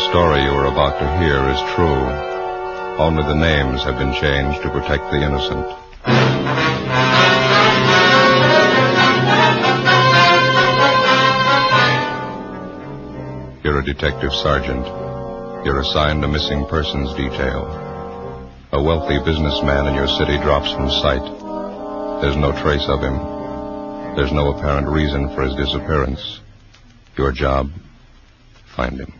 story you are about to hear is true. Only the names have been changed to protect the innocent. You're a detective sergeant. You're assigned a missing persons detail. A wealthy businessman in your city drops from sight. There's no trace of him. There's no apparent reason for his disappearance. Your job, find him.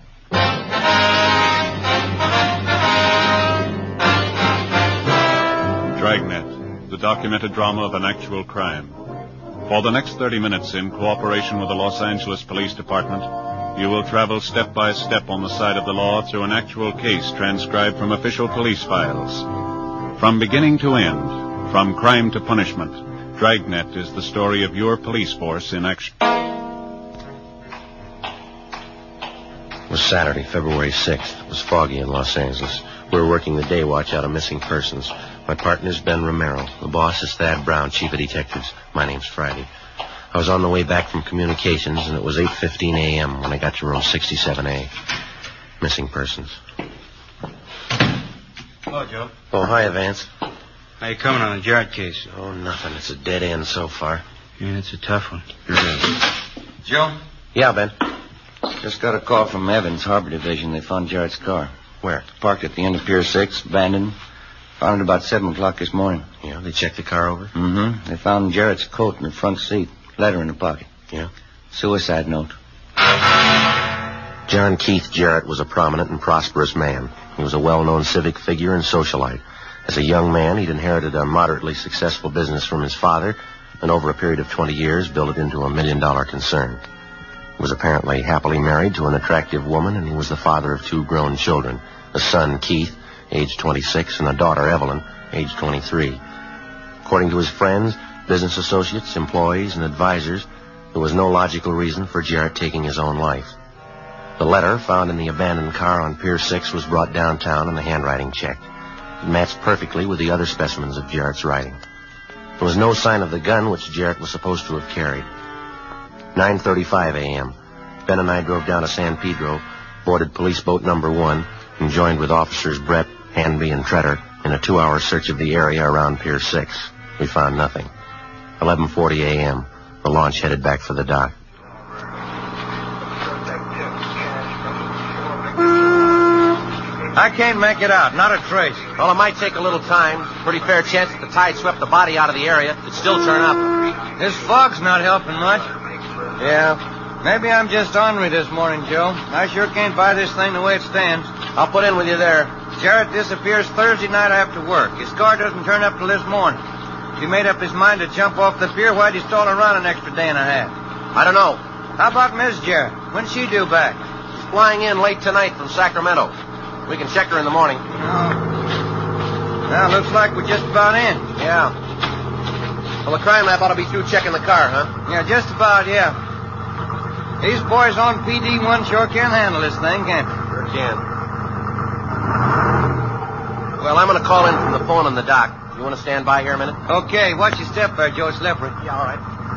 Dragnet, the documented drama of an actual crime. For the next 30 minutes, in cooperation with the Los Angeles Police Department, you will travel step by step on the side of the law through an actual case transcribed from official police files. From beginning to end, from crime to punishment, Dragnet is the story of your police force in action. It was Saturday, February 6th. It was foggy in Los Angeles. We were working the day watch out of missing persons. My partner's Ben Romero. The boss is Thad Brown, chief of detectives. My name's Friday. I was on the way back from communications, and it was 8:15 a.m. when I got to room 67A. Missing persons. Hello, Joe. Oh, hi, Vance. How you coming on the Jarrett case? Oh, nothing. It's a dead end so far. Yeah, it's a tough one. Joe? Yeah, Ben. Just got a call from Evans, Harbor Division. They found Jarrett's car. Where? Parked at the end of Pier 6, abandoned. Found it about 7 o'clock this morning. Yeah, they checked the car over? Mm-hmm. They found Jarrett's coat in the front seat. Letter in the pocket. Yeah? Suicide note. John Keith Jarrett was a prominent and prosperous man. He was a well-known civic figure and socialite. As a young man, he'd inherited a moderately successful business from his father, and over a period of 20 years built it into $1 million concern. He was apparently happily married to an attractive woman, and he was the father of 2 grown children, a son, Keith, age 26, and a daughter, Evelyn, age 23. According to his friends, business associates, employees, and advisors, there was no logical reason for Jarrett taking his own life. The letter found in the abandoned car on Pier 6 was brought downtown and the handwriting checked. It matched perfectly with the other specimens of Jarrett's writing. There was no sign of the gun which Jarrett was supposed to have carried. 9:35 a.m. Ben and I drove down to San Pedro, boarded police boat number 1, and joined with officers Brett, Hanby, and Tretter in a 2-hour search of the area around Pier 6. We found nothing. 11:40 a.m. The launch headed back for the dock. I can't make it out. Not a trace. Well, it might take a little time. Pretty fair chance that the tide swept the body out of the area. It'd still turn up. This fog's not helping much. Yeah. Maybe I'm just ornery this morning, Joe. I sure can't buy this thing the way it stands. I'll put in with you there. Jarrett disappears Thursday night after work. His car doesn't turn up till this morning. If he made up his mind to jump off the pier, why'd he stall around an extra day and a half? I don't know. How about Miss Jarrett? When's she due back? She's flying in late tonight from Sacramento. We can check her in the morning. Well, looks like we're just about in. Yeah. Well, the crime lab ought to be through checking the car, huh? Yeah, just about, yeah. These boys on PD1 sure can handle this thing, can't they? Sure can. Well, I'm going to call in from the phone on the dock. You want to stand by here a minute? Okay, watch your step there, Joe Slippery. Yeah, all right.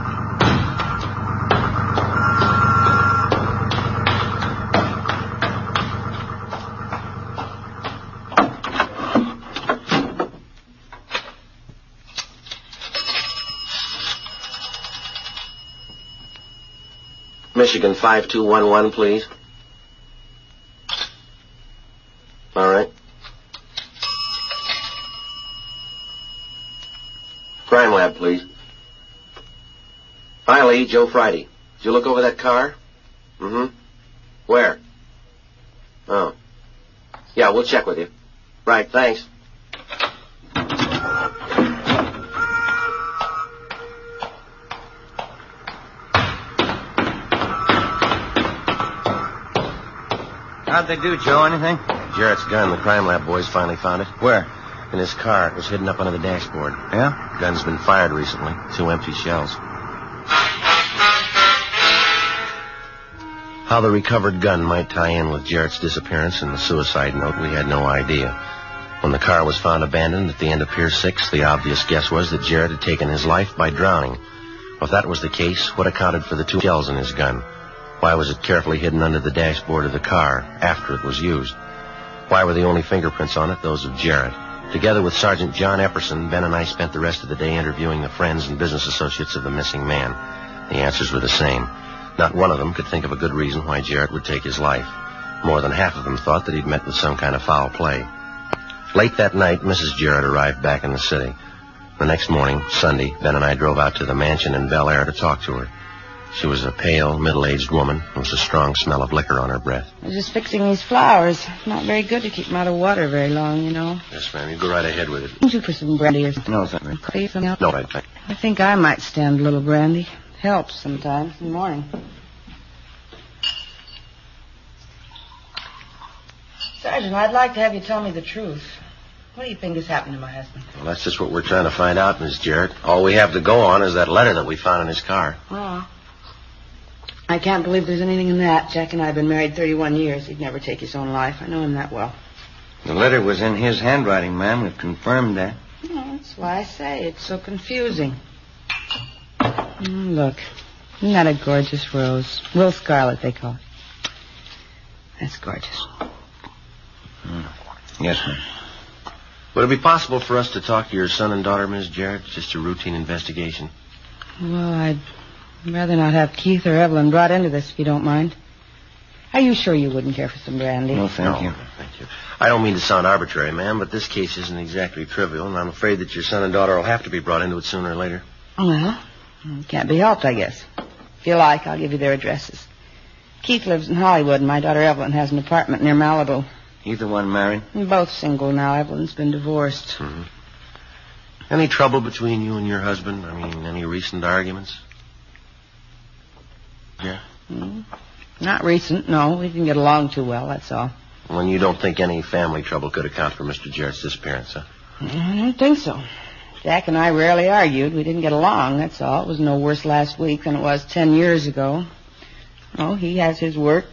Michigan 5211, please. All right. Crime lab, please. Hi, Lee. Joe Friday. Did you look over that car? Mm-hmm. Where? Oh. Yeah, we'll check with you. Right, thanks. How'd they do, Joe? Anything? Jarrett's gun. The crime lab boys finally found it. Where? In his car. It was hidden up under the dashboard. Yeah? Gun's been fired recently. 2 empty shells. How the recovered gun might tie in with Jarrett's disappearance and the suicide note, we had no idea. When the car was found abandoned at the end of Pier 6, the obvious guess was that Jarrett had taken his life by drowning. Well, if that was the case, what accounted for the 2 shells in his gun? Why was it carefully hidden under the dashboard of the car after it was used? Why were the only fingerprints on it those of Jarrett? Together with Sergeant John Epperson, Ben and I spent the rest of the day interviewing the friends and business associates of the missing man. The answers were the same. Not one of them could think of a good reason why Jarrett would take his life. More than half of them thought that he'd met with some kind of foul play. Late that night, Mrs. Jarrett arrived back in the city. The next morning, Sunday, Ben and I drove out to the mansion in Bel Air to talk to her. She was a pale, middle-aged woman with a strong smell of liquor on her breath. I was just fixing these flowers. Not very good to keep them out of water very long, you know. Yes, ma'am. You go right ahead with it. Would you for some brandy or something? No, thank you. Coffee or something else? No, thank you. I think I might stand a little brandy. Helps sometimes in the morning. Sergeant, I'd like to have you tell me the truth. What do you think has happened to my husband? Well, that's just what we're trying to find out, Miss Jarrett. All we have to go on is that letter that we found in his car. Oh. I can't believe there's anything in that. Jack and I have been married 31 years. He'd never take his own life. I know him that well. The letter was in his handwriting, ma'am. We've confirmed that. Oh, that's why I say it's so confusing. Look. Isn't that a gorgeous rose? Will Scarlet, they call it. That's gorgeous. Yes, ma'am. Would it be possible for us to talk to your son and daughter, Miss Jarrett? Just a routine investigation. Well, I'd rather not have Keith or Evelyn brought into this, if you don't mind. Are you sure you wouldn't care for some brandy? No, thank you. Thank you. I don't mean to sound arbitrary, ma'am, but this case isn't exactly trivial, and I'm afraid that your son and daughter will have to be brought into it sooner or later. Well, it can't be helped, I guess. If you like, I'll give you their addresses. Keith lives in Hollywood, and my daughter Evelyn has an apartment near Malibu. Either one married? We're both single now. Evelyn's been divorced. Mm-hmm. Any trouble between you and your husband? I mean, any recent arguments? Yeah? Not recent, no. We didn't get along too well, that's all. Well, you don't think any family trouble could account for Mr. Jarrett's disappearance, huh? I don't think so. Jack and I rarely argued. We didn't get along, that's all. It was no worse last week than it was 10 years ago. Oh, he has his work.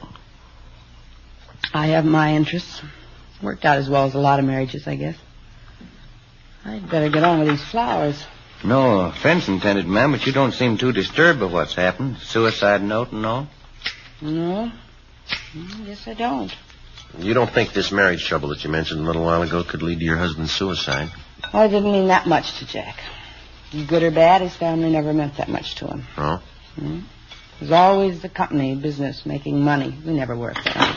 I have my interests. Worked out as well as a lot of marriages, I guess. I'd better get on with these flowers. No offense intended, ma'am, but you don't seem too disturbed by what's happened. Suicide note and all? No. I guess I don't. You don't think this marriage trouble that you mentioned a little while ago could lead to your husband's suicide? Well, it didn't mean that much to Jack. Good or bad, his family never meant that much to him. Oh? It was always the company, business, making money. We never worked there.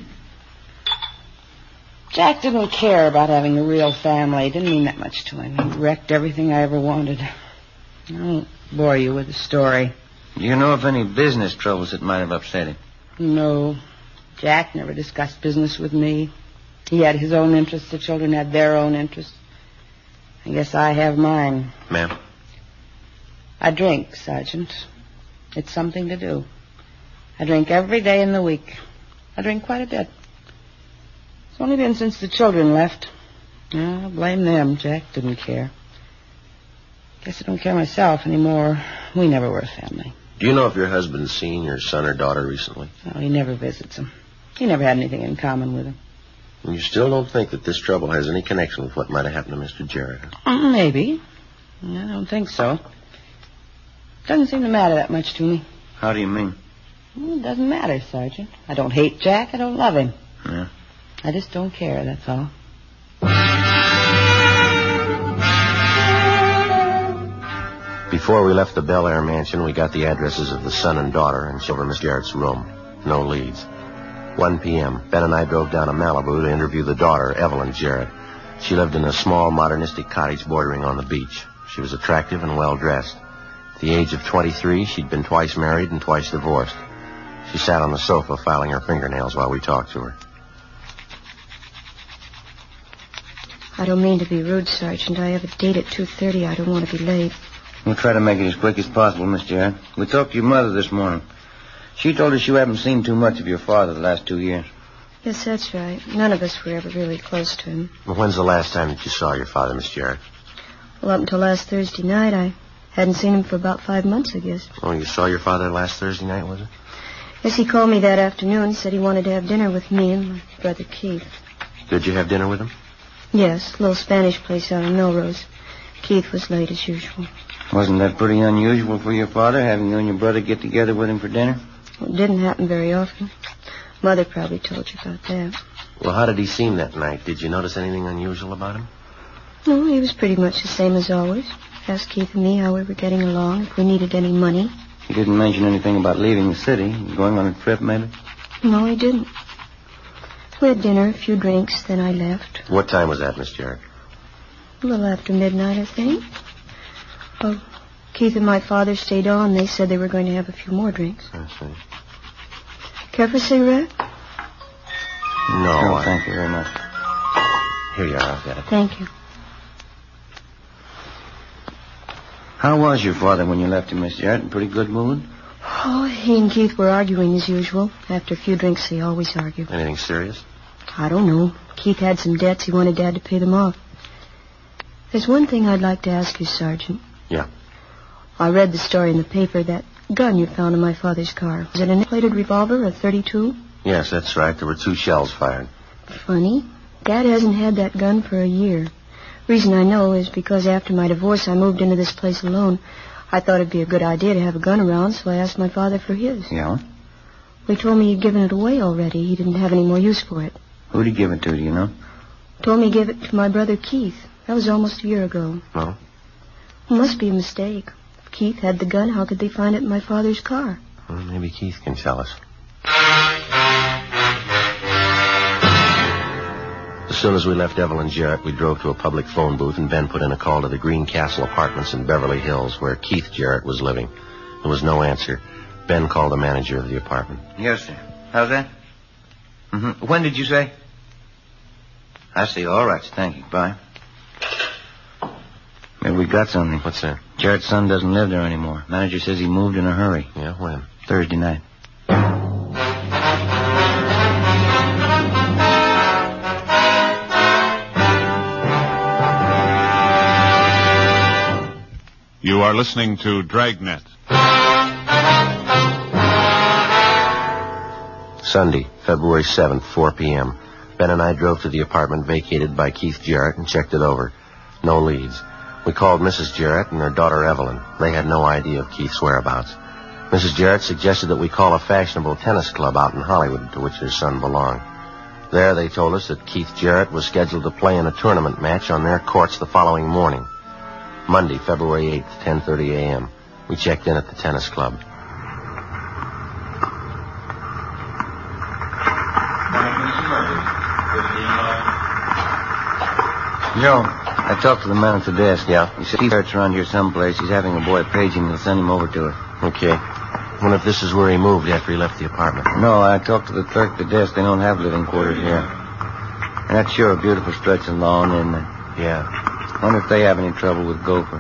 Jack didn't care about having a real family. It didn't mean that much to him. He wrecked everything I ever wanted. I won't bore you with the story. Do you know of any business troubles that might have upset him? No. Jack never discussed business with me. He had his own interests. The children had their own interests. I guess I have mine. Ma'am? I drink, Sergeant. It's something to do. I drink every day in the week. I drink quite a bit. It's only been since the children left. I blame them. Jack didn't care. Guess I don't care myself anymore. We never were a family. Do you know if your husband's seen your son or daughter recently? No, he never visits them. He never had anything in common with them. And you still don't think that this trouble has any connection with what might have happened to Mr. Jarrett? Maybe. I don't think so. Doesn't seem to matter that much to me. How do you mean? Well, it doesn't matter, Sergeant. I don't hate Jack. I don't love him. Yeah. I just don't care, that's all. Before we left the Bel Air mansion, we got the addresses of the son and daughter and showed Miss Jarrett's room. No leads. 1 p.m., Ben and I drove down to Malibu to interview the daughter, Evelyn Jarrett. She lived in a small, modernistic cottage bordering on the beach. She was attractive and well-dressed. At the age of 23, she'd been twice married and twice divorced. She sat on the sofa filing her fingernails while we talked to her. I don't mean to be rude, Sergeant. I have a date at 2:30. I don't want to be late. We'll try to make it as quick as possible, Miss Jarrett. We talked to your mother this morning. She told us you haven't seen too much of your father the last 2 years. Yes, that's right. None of us were ever really close to him. Well, when's the last time that you saw your father, Miss Jarrett? Well, up until last Thursday night, I hadn't seen him for about 5 months, I guess. Oh, you saw your father last Thursday night, was it? Yes, he called me that afternoon, said he wanted to have dinner with me and my brother Keith. Did you have dinner with him? Yes, a little Spanish place out on Melrose. Keith was late as usual. Wasn't that pretty unusual for your father, having you and your brother get together with him for dinner? It didn't happen very often. Mother probably told you about that. Well, how did he seem that night? Did you notice anything unusual about him? No, he was pretty much the same as always. Asked Keith and me how we were getting along, if we needed any money. He didn't mention anything about leaving the city, going on a trip, maybe? No, he didn't. We had dinner, a few drinks, then I left. What time was that, Miss Jarrett? A little after midnight, I think. Well, Keith and my father stayed on. They said they were going to have a few more drinks. I see. Care for a cigarette? No, thank you very much. Here you are. I've got it. Thank you. How was your father when you left him, Miss Jarrett? In pretty good mood? Oh, he and Keith were arguing as usual. After a few drinks, they always argue. Anything serious? I don't know. Keith had some debts. He wanted Dad to pay them off. There's one thing I'd like to ask you, Sergeant. Yeah. I read the story in the paper, that gun you found in my father's car. Was it an plated revolver, a .32? Yes, that's right. There were 2 shells fired. Funny. Dad hasn't had that gun for a year. Reason I know is because after my divorce, I moved into this place alone. I thought it'd be a good idea to have a gun around, so I asked my father for his. Yeah? Well, he told me he'd given it away already. He didn't have any more use for it. Who'd he give it to, do you know? Told me he gave it to my brother Keith. That was almost a year ago. No? It must be a mistake. If Keith had the gun, how could they find it in my father's car? Well, maybe Keith can tell us. As soon as we left Evelyn Jarrett, we drove to a public phone booth, and Ben put in a call to the Green Castle Apartments in Beverly Hills, where Keith Jarrett was living. There was no answer. Ben called the manager of the apartment. Yes, sir. How's that? Mm-hmm. When did you say? I see. All right, sir. Thank you. Bye. Maybe we got something. What's that? Jarrett's son doesn't live there anymore. Manager says he moved in a hurry. Yeah, when? Thursday night. You are listening to Dragnet. Sunday, February 7th, 4 p.m. Ben and I drove to the apartment vacated by Keith Jarrett and checked it over. No leads. We called Mrs. Jarrett and her daughter Evelyn. They had no idea of Keith's whereabouts. Mrs. Jarrett suggested that we call a fashionable tennis club out in Hollywood to which their son belonged. There they told us that Keith Jarrett was scheduled to play in a tournament match on their courts the following morning. Monday, February 8th, 10:30 a.m. We checked in at the tennis club. Joe, I talked to the man at the desk. Yeah? He said Keith Jarrett's around here someplace. He's having a boy page him. He'll send him over to it. Okay. I wonder if this is where he moved after he left the apartment. No, I talked to the clerk at the desk. They don't have living quarters here. And that's sure a beautiful stretch of lawn, isn't it? Yeah. Wonder if they have any trouble with Gopher.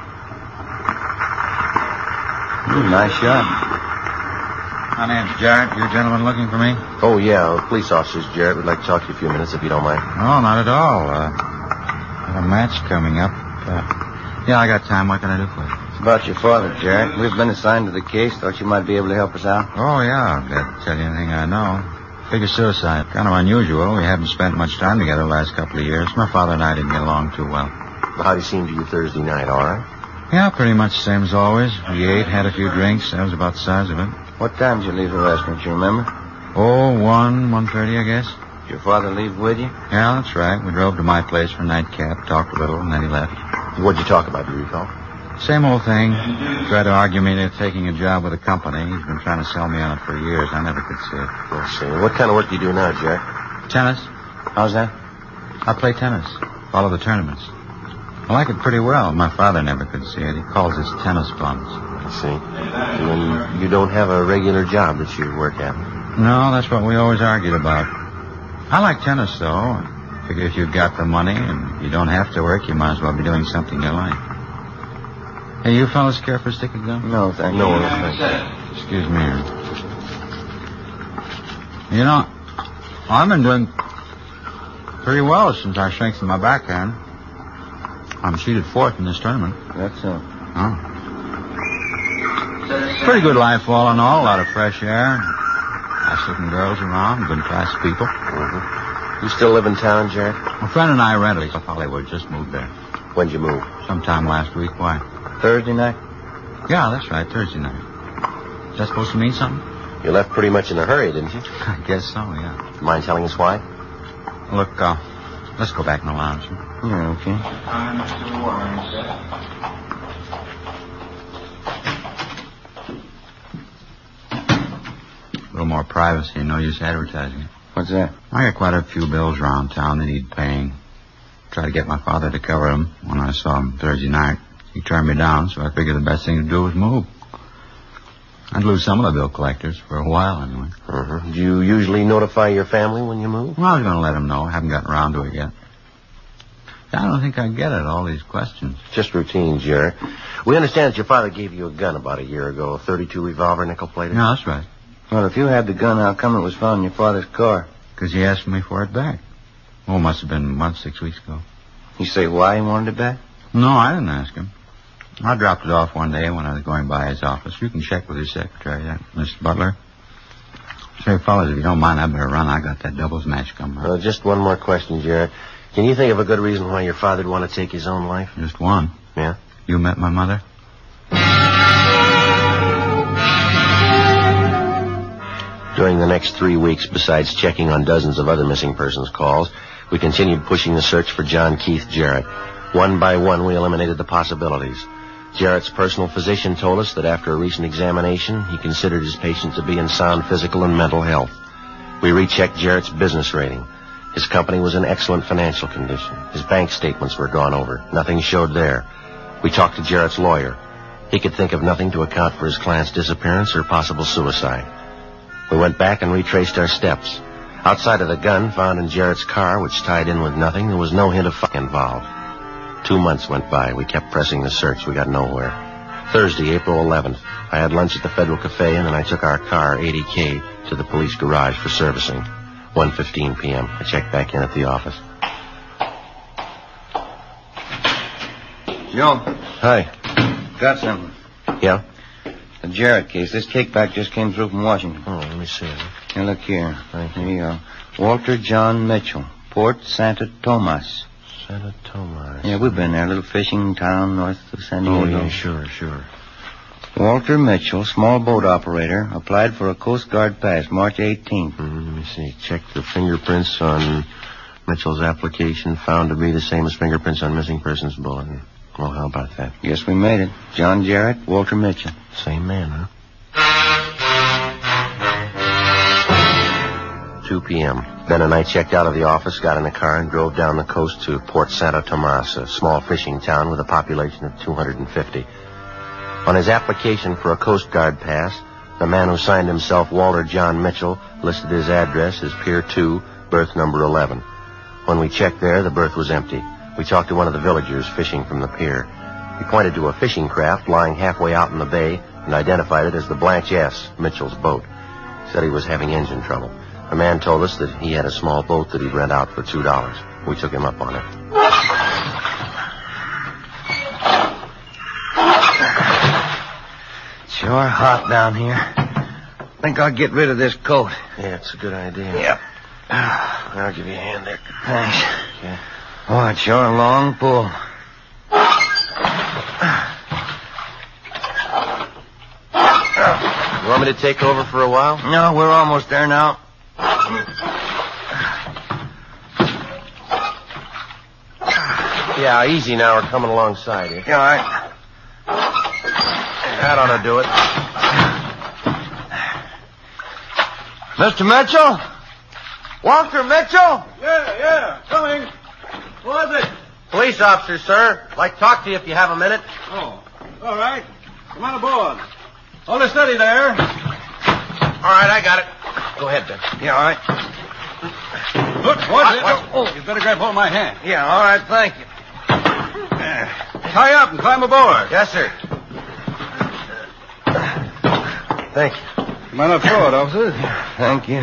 Nice shot. My name's Jarrett. You gentlemen looking for me? Oh, yeah. Police officers, Jarrett. We'd like to talk to you a few minutes if you don't mind. No, not at all. Got a match coming up. Yeah, I got time. What can I do for you? It's about your father, Jarrett. We've been assigned to the case. Thought you might be able to help us out. Oh, yeah. I'll tell you anything I know. Figure suicide. Kind of unusual. We haven't spent much time together the last couple of years. My father and I didn't get along too well. Well, how'd he seem to you Thursday night, all right? Yeah, pretty much the same as always. We ate, had a few drinks. That was about the size of it. What time did you leave the restaurant, you remember? Oh, 1:30, I guess. Did your father leave with you? Yeah, that's right. We drove to my place for a nightcap, talked a little, and then he left. What'd you talk about, do you recall? Same old thing. Tried to argue me into taking a job with a company. He's been trying to sell me on it for years. I never could see it. Let's see. What kind of work do you do now, Jack? Tennis. How's that? I play tennis. Follow the tournaments. I like it pretty well. My father never could see it. He calls it tennis bums. I see. And you don't have a regular job that you work at? No, that's what we always argued about. I like tennis, though. I figure if you've got the money and you don't have to work, you might as well be doing something you like. Hey, you fellas care for a stick of gum? No, thank you. No, thank you. Excuse me. You know, I've been doing pretty well since I strengthened my backhand. I'm seeded fourth in this tournament. That's so. Oh. Pretty good life all in all. A lot of fresh air. Nice looking girls around. Good class people. Mm-hmm. You still live in town, Jack? My friend and I rented in Hollywood. Just moved there. When'd you move? Sometime last week. Why? Thursday night? Yeah, that's right. Thursday night. Is that supposed to mean something? You left pretty much in a hurry, didn't you? I guess so, yeah. Mind telling us why? Look, let's go back in the lounge. Yeah, okay. A little more privacy, no use advertising it. What's that? I got quite a few bills around town that need paying. Tried to get my father to cover them when I saw him Thursday night. He turned me down, so I figured the best thing to do was move. I'd lose some of the bill collectors for a while, anyway. Mm-hmm. Do you usually notify your family when you move? Well, I was going to let them know. I haven't gotten around to it yet. I don't think I get it, all these questions. Just routine, Jerry. We understand that your father gave you a gun about a year ago, a .32 revolver, nickel-plated. No, that's right. Well, if you had the gun, how come it was found in your father's car? Because he asked me for it back. Oh, it must have been a month, 6 weeks ago. You say why he wanted it back? No, I didn't ask him. I dropped it off one day when I was going by his office. You can check with his secretary, Mr. Butler. Say, fellas, if you don't mind, I better run. I got that doubles match coming up. Just one more question, Jared. Can you think of a good reason why your father'd want to take his own life? Just one. Yeah? You met my mother? During the next 3 weeks, besides checking on dozens of other missing persons calls, we continued pushing the search for John Keith Jarrett. One by one, we eliminated the possibilities. Jarrett's personal physician told us that after a recent examination, he considered his patient to be in sound physical and mental health. We rechecked Jarrett's business rating. His company was in excellent financial condition. His bank statements were gone over. Nothing showed there. We talked to Jarrett's lawyer. He could think of nothing to account for his client's disappearance or possible suicide. We went back and retraced our steps. Outside of the gun found in Jarrett's car, which tied in with nothing, there was no hint of fire involved. 2 months went by. We kept pressing the search. We got nowhere. Thursday, April 11th, I had lunch at the Federal Cafe, and then I took our car, 80K, to the police garage for servicing. 1:15 p.m. I checked back in at the office. Joe. Hi. Got something. Yeah? The Jarrett case. This kickback just came through from Washington. Oh, let me see it. Here, look here. Here you go. Walter John Mitchell, Port Santa Tomas. Santa Tomas. Yeah, we've been there. A little fishing town north of San Diego. Oh, yeah, sure. Walter Mitchell, small boat operator, applied for a Coast Guard pass March 18th. Let me see. Checked the fingerprints on Mitchell's application. Found to be the same as fingerprints on missing persons bulletin. Well, how about that? Guess we made it. John Jarrett, Walter Mitchell. Same man, huh? 2 p.m. Ben and I checked out of the office, got in a car, and drove down the coast to Port Santa Tomas, a small fishing town with a population of 250. On his application for a Coast Guard pass, the man who signed himself Walter John Mitchell listed his address as Pier 2, berth number 11. When we checked there, the berth was empty. We talked to one of the villagers fishing from the pier. He pointed to a fishing craft lying halfway out in the bay and identified it as the Blanche S., Mitchell's boat. He said he was having engine trouble. The man told us that he had a small boat that he'd rent out for $2. We took him up on it. Sure hot down here. Think I'll get rid of this coat. Yeah, it's a good idea. Yep. I'll give you a hand there. Thanks. Okay. Oh, it's sure a long pull. You want me to take over for a while? No, we're almost there now. Yeah, easy now. We're coming alongside here. Yeah, all right. That ought to do it. Mr. Mitchell? Walter Mitchell? Yeah, coming. Who is it? Police officer, sir. I'd like to talk to you if you have a minute. Oh, all right. Come on aboard. Hold it steady there. All right, I got it. Go ahead, Ben. Yeah, all right. Look, watch it. Watch. Oh, you better grab hold of my hand. Yeah, all right, thank you. Tie up and climb aboard. Yes, sir. Thank you. Come on up forward, officer. Thank you.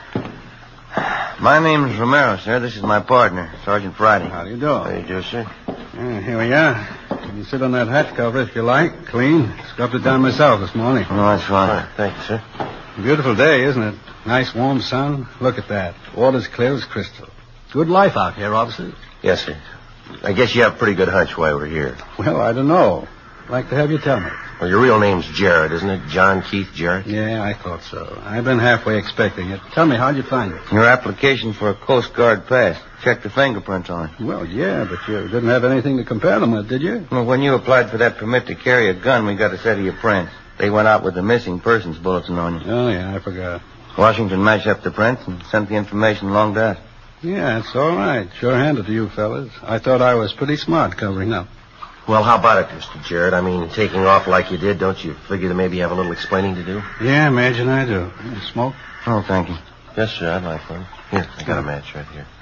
My name's Romero, sir. This is my partner, Sergeant Friday. How do you do? How you do, sir? Here we are. You can sit on that hatch cover if you like. Clean. Scrubbed it down myself this morning. No, that's fine. All right, thank you, sir. Beautiful day, isn't it? Nice warm sun. Look at that. Water's clear as crystal. Good life out here, officer. Yes, sir. I guess you have a pretty good hunch why we're here. Well, I don't know. like to have you tell me. Well, your real name's Jarrett, isn't it? John Keith Jarrett? Yeah, I thought so. I've been halfway expecting it. Tell me, how'd you find it? Your application for a Coast Guard pass. Checked the fingerprints on it. Well, yeah, but you didn't have anything to compare them with, did you? Well, when you applied for that permit to carry a gun, we got a set of your prints. They went out with the missing persons bulletin on you. Oh, yeah, I forgot. Washington matched up the prints and sent the information along to us. Yeah, it's all right. Sure handed to you fellas. I thought I was pretty smart covering up. Well, how about it, Mr. Jarrett? I mean, taking off like you did, don't you figure that maybe you have a little explaining to do? Yeah, imagine I do. You smoke? Oh, thank you. Yes, sir, I'd like one. Here, I got a match right here.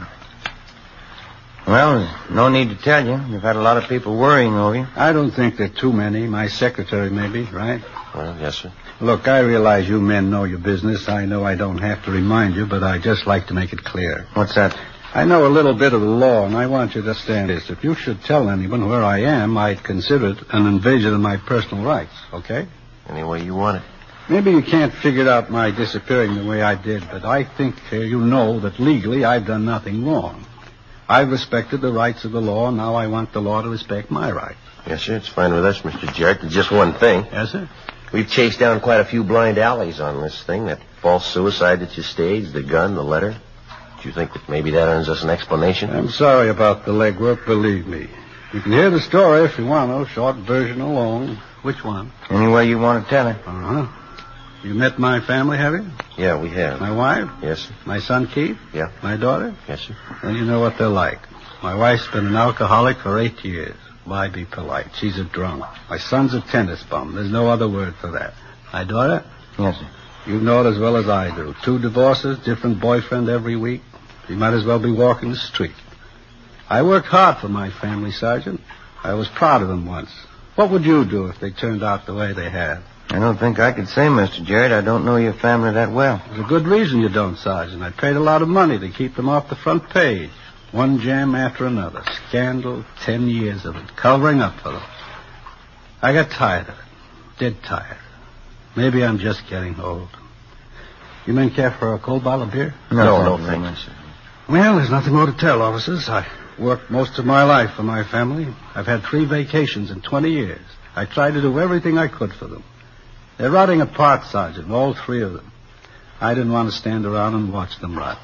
Well, there's no need to tell you. You've had a lot of people worrying over you. I don't think there are too many. My secretary, maybe, right? Well, yes, sir. Look, I realize you men know your business. I know I don't have to remind you, but I just like to make it clear. What's that? I know a little bit of the law, and I want you to understand this. If you should tell anyone where I am, I'd consider it an invasion of my personal rights, okay? Any way you want it. Maybe you can't figure out my disappearing the way I did, but I think you know that legally I've done nothing wrong. I've respected the rights of the law, and now I want the law to respect my rights. Yes, sir, it's fine with us, Mr. Jarrett. There's just one thing. Yes, sir? We've chased down quite a few blind alleys on this thing. That false suicide that you staged, the gun, the letter. Do you think that maybe that earns us an explanation? I'm sorry about the legwork, believe me. You can hear the story if you want to, short version or long. Which one? Any way you want to tell it. Uh-huh. You met my family, have you? Yeah, we have. My wife? Yes, sir. My son, Keith? Yeah. My daughter? Yes, sir. Well, you know what they're like. My wife's been an alcoholic for 8 years. Why be polite? She's a drunk. My son's a tennis bum. There's no other word for that. My daughter? Yes, sir. You know it as well as I do. 2 divorces, different boyfriend every week. She might as well be walking the street. I worked hard for my family, Sergeant. I was proud of them once. What would you do if they turned out the way they have? I don't think I could say, Mr. Jarrett. I don't know your family that well. There's a good reason you don't, Sergeant. I paid a lot of money to keep them off the front page. One jam after another. Scandal, 10 years of it. Covering up for them. I got tired of it. Dead tired. Maybe I'm just getting old. You men care for a cold bottle of beer? No, thank you, sir. Well, there's nothing more to tell, officers. I worked most of my life for my family. I've had 3 vacations in 20 years. I tried to do everything I could for them. They're rotting apart, Sergeant, all 3 of them. I didn't want to stand around and watch them rot.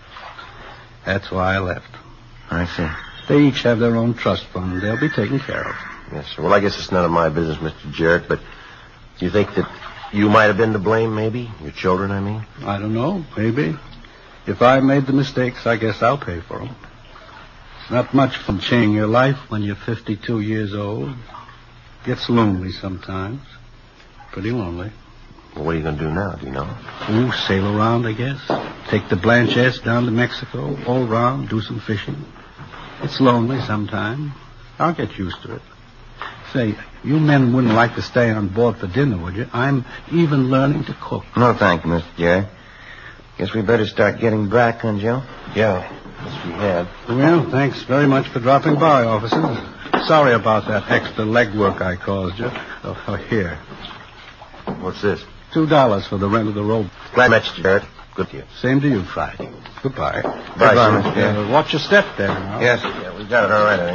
That's why I left. I see. They each have their own trust fund. They'll be taken care of. Yes, sir. Well, I guess it's none of my business, Mr. Jarrett, but do you think that you might have been to blame, maybe? Your children, I mean? I don't know. Maybe. If I made the mistakes, I guess I'll pay for them. It's not much fun changing your life when you're 52 years old. Gets lonely sometimes. Pretty lonely. Well, what are you going to do now, do you know? Ooh, sail around, I guess. Take the Blanchets down to Mexico, all around, do some fishing. It's lonely sometimes. I'll get used to it. Say, you men wouldn't like to stay on board for dinner, would you? I'm even learning to cook. No, thank you, Mr. Jarrett. Guess we better start getting back, huh, Joe? Yeah, yes, we have. Well, thanks very much for dropping by, officers. Sorry about that extra legwork I caused you. Oh, here. What's this? $2 for the rent of the rope. Glad I met you, Jarrett. Good to you. Same to you, Friday. Goodbye. Bye, Mr. Jarrett. Watch your step there now. Yes. Yeah, we got it all right, I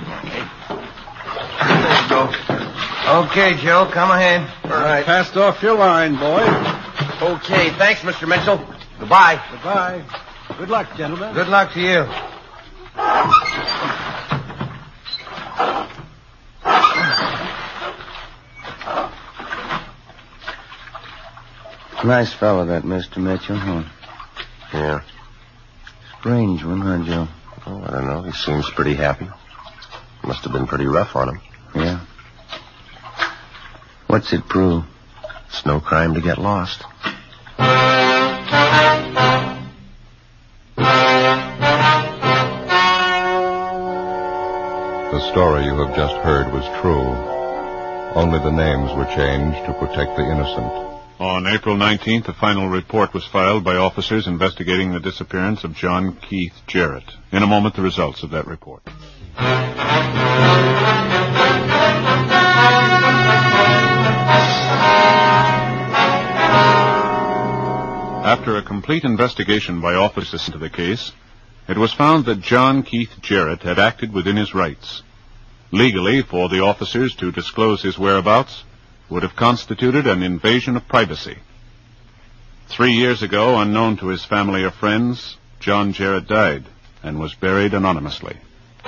think. Okay, Joe, come ahead. All right. Passed off your line, boy. Okay, thanks, Mr. Mitchell. Goodbye. Goodbye. Good luck, gentlemen. Good luck to you. Nice fellow, that Mr. Mitchell, huh? Yeah. Strange one, huh, Joe? Oh, I don't know. He seems pretty happy. Must have been pretty rough on him. Yeah. What's it prove? It's no crime to get lost. The story you have just heard was true. Only the names were changed to protect the innocent. On April 19th, a final report was filed by officers investigating the disappearance of John Keith Jarrett. In a moment, the results of that report. After a complete investigation by officers into the case, it was found that John Keith Jarrett had acted within his rights. Legally, for the officers to disclose his whereabouts would have constituted an invasion of privacy. 3 years ago, unknown to his family or friends, John Jarrett died and was buried anonymously.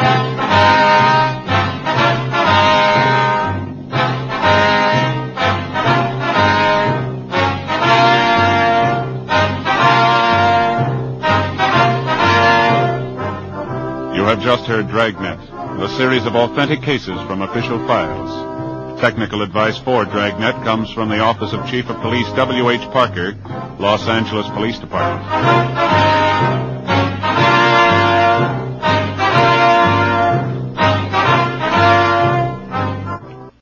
You have just heard Dragnet, a series of authentic cases from official files. Technical advice for Dragnet comes from the Office of Chief of Police W.H. Parker, Los Angeles Police Department.